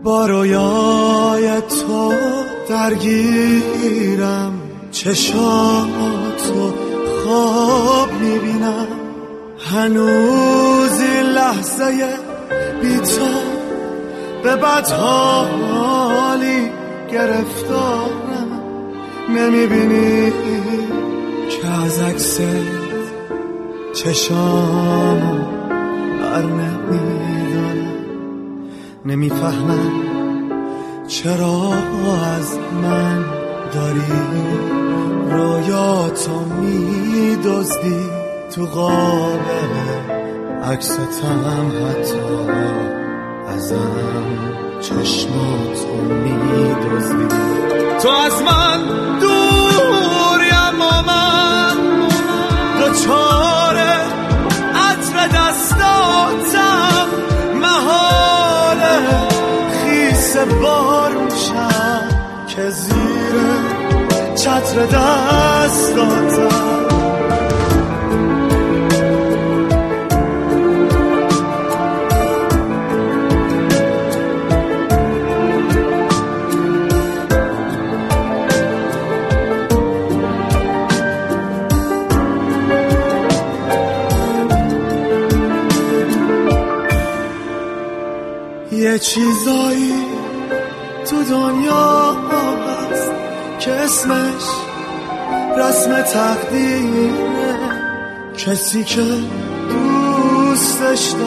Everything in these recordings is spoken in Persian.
با رویای تو درگیرم، چشاتو خواب میبینم، هنوز این لحظه بی تو به بدحالی گرفتارم. نمیبینی که از عکست چشامو بر نمیدارم، نمیفهمم چرا از من داری رویاتو میدزدی، تو قاب عکستم حتی ازم چشماتو میدزدی. تو از من دوریم و من دوچاره عطر دستاتم، محاله خیس بارشم که زیر چتر دستاتم. یه چیزایی تو دنیا هست که اسمش رسم تقدیره، کسی که دوستش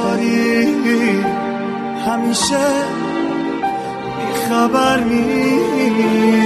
داری همیشه بیخبر میمونه.